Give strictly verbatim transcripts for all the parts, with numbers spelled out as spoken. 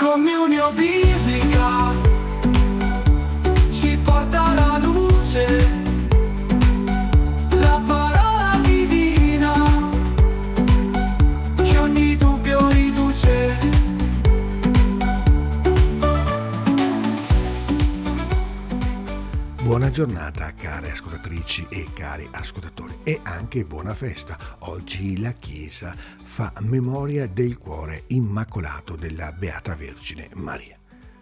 Comunione biblica ci porta alla luce, la parola divina che ogni dubbio riduce. Buona giornata care ascoltatrici e cari ascoltatori e anche buona festa. Oggi la Chiesa fa memoria del cuore immacolato della Beata Vergine Maria.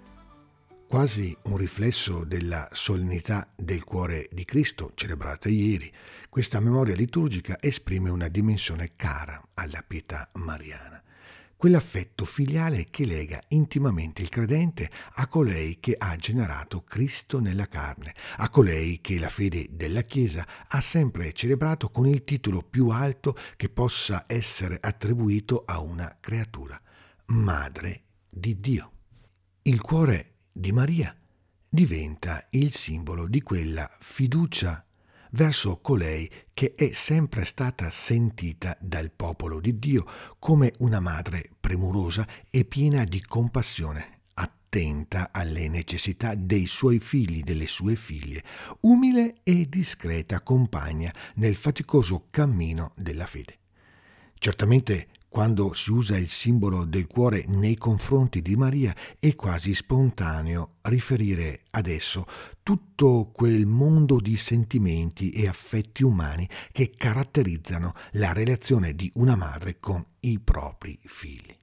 Quasi un riflesso della solennità del cuore di Cristo celebrata ieri, questa memoria liturgica esprime una dimensione cara alla pietà mariana. Quell'affetto filiale che lega intimamente il credente a colei che ha generato Cristo nella carne, a colei che la fede della Chiesa ha sempre celebrato con il titolo più alto che possa essere attribuito a una creatura, Madre di Dio. Il cuore di Maria diventa il simbolo di quella fiducia verso colei che è sempre stata sentita dal popolo di Dio come una madre premurosa e piena di compassione, attenta alle necessità dei suoi figli, delle sue figlie, umile e discreta compagna nel faticoso cammino della fede. Certamente quando si usa il simbolo del cuore nei confronti di Maria è quasi spontaneo riferire ad esso tutto quel mondo di sentimenti e affetti umani che caratterizzano la relazione di una madre con i propri figli.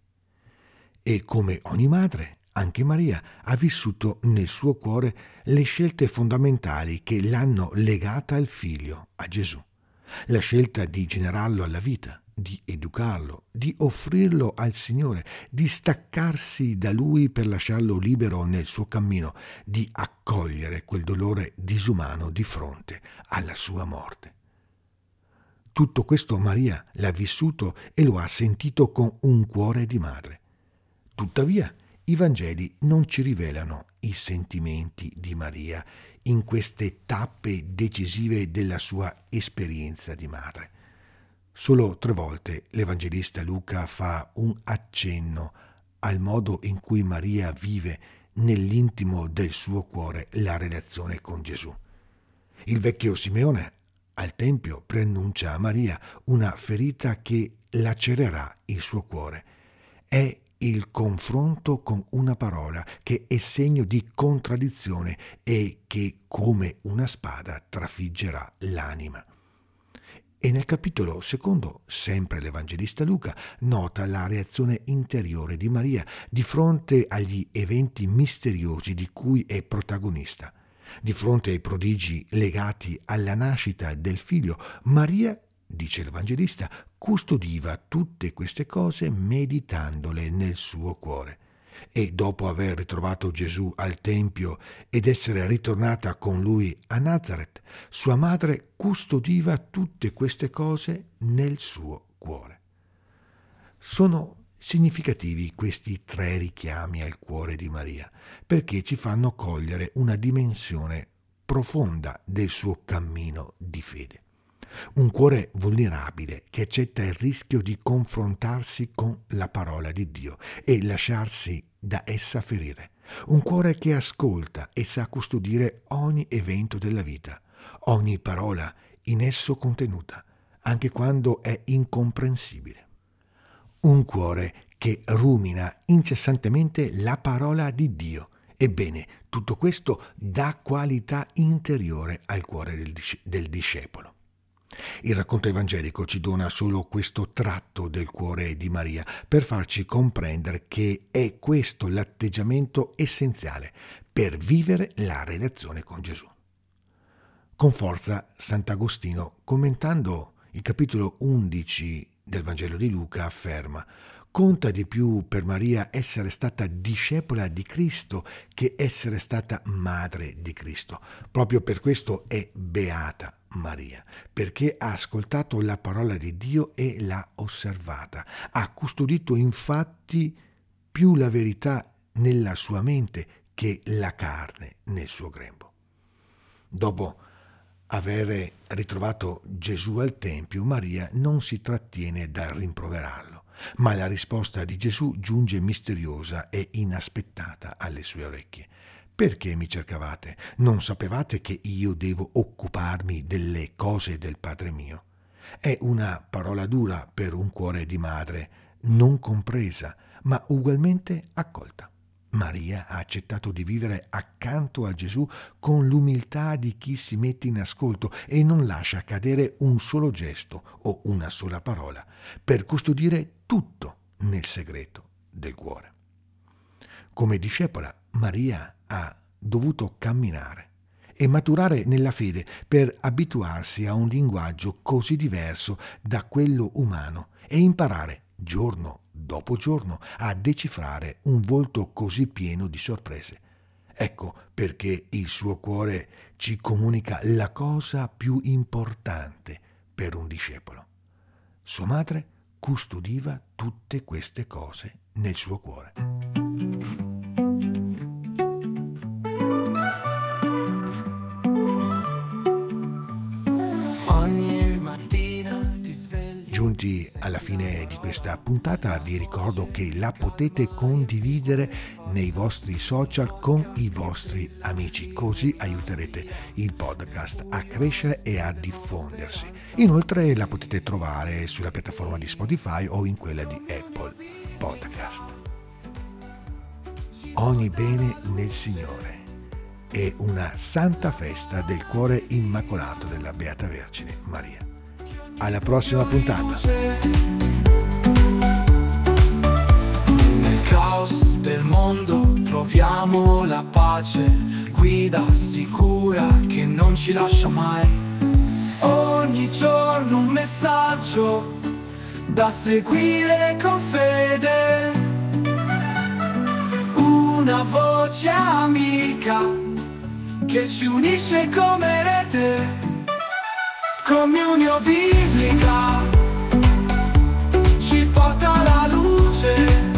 E come ogni madre, anche Maria ha vissuto nel suo cuore le scelte fondamentali che l'hanno legata al figlio, a Gesù. La scelta di generarlo alla vita, di educarlo, di offrirlo al Signore, di staccarsi da Lui per lasciarlo libero nel suo cammino, di accogliere quel dolore disumano di fronte alla sua morte. Tutto questo Maria l'ha vissuto e lo ha sentito con un cuore di madre. Tuttavia, i Vangeli non ci rivelano i sentimenti di Maria in queste tappe decisive della sua esperienza di madre. Solo tre volte l'Evangelista Luca fa un accenno al modo in cui Maria vive nell'intimo del suo cuore la relazione con Gesù. Il vecchio Simeone al Tempio preannuncia a Maria una ferita che lacererà il suo cuore. È il confronto con una parola che è segno di contraddizione e che come una spada trafiggerà l'anima. E nel capitolo secondo, sempre l'Evangelista Luca nota la reazione interiore di Maria di fronte agli eventi misteriosi di cui è protagonista. Di fronte ai prodigi legati alla nascita del figlio, Maria, dice l'Evangelista, custodiva tutte queste cose meditandole nel suo cuore. E dopo aver ritrovato Gesù al Tempio ed essere ritornata con lui a Nazaret, sua madre custodiva tutte queste cose nel suo cuore. Sono significativi questi tre richiami al cuore di Maria, perché ci fanno cogliere una dimensione profonda del suo cammino di fede. Un cuore vulnerabile che accetta il rischio di confrontarsi con la parola di Dio e lasciarsi da essa ferire. Un cuore che ascolta e sa custodire ogni evento della vita, ogni parola in esso contenuta, anche quando è incomprensibile. Un cuore che rumina incessantemente la parola di Dio. Ebbene, tutto questo dà qualità interiore al cuore del, dis- del discepolo. Il racconto evangelico ci dona solo questo tratto del cuore di Maria per farci comprendere che è questo l'atteggiamento essenziale per vivere la relazione con Gesù. Con forza Sant'Agostino, commentando il capitolo undici del Vangelo di Luca, afferma: conta di più per Maria essere stata discepola di Cristo che essere stata madre di Cristo. Proprio per questo è beata Maria, perché ha ascoltato la parola di Dio e l'ha osservata. Ha custodito infatti più la verità nella sua mente che la carne nel suo grembo. Dopo aver ritrovato Gesù al Tempio, Maria non si trattiene dal rimproverarlo. Ma la risposta di Gesù giunge misteriosa e inaspettata alle sue orecchie. Perché mi cercavate? Non sapevate che io devo occuparmi delle cose del Padre mio? È una parola dura per un cuore di madre, non compresa, ma ugualmente accolta. Maria ha accettato di vivere accanto a Gesù con l'umiltà di chi si mette in ascolto e non lascia cadere un solo gesto o una sola parola per custodire tutto nel segreto del cuore. Come discepola, Maria ha dovuto camminare e maturare nella fede per abituarsi a un linguaggio così diverso da quello umano e imparare giorno dopo giorno a decifrare un volto così pieno di sorprese. Ecco perché il suo cuore ci comunica la cosa più importante per un discepolo. Sua madre custodiva tutte queste cose nel suo cuore. Giunti alla fine di questa puntata, vi ricordo che la potete condividere nei vostri social con i vostri amici, così aiuterete il podcast a crescere e a diffondersi. Inoltre la potete trovare sulla piattaforma di Spotify o in quella di Apple Podcast. Ogni bene nel Signore e una santa festa del cuore immacolato della Beata Vergine Maria. Alla prossima puntata. Nel caos del mondo troviamo la pace, guida sicura che non ci lascia mai. Ogni giorno un messaggio da seguire con fede, una voce amica che ci unisce come rete. Comunione biblica ci porta alla luce,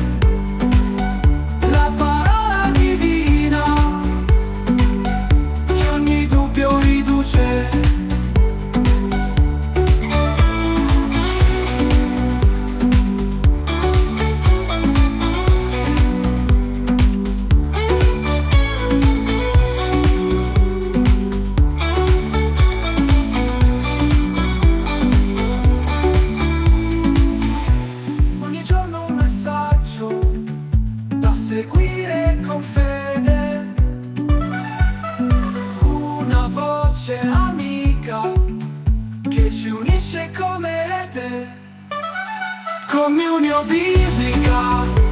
la parola divina che ogni dubbio riduce. Seguire con fede, una voce amica che ci unisce come rete. Comunione biblica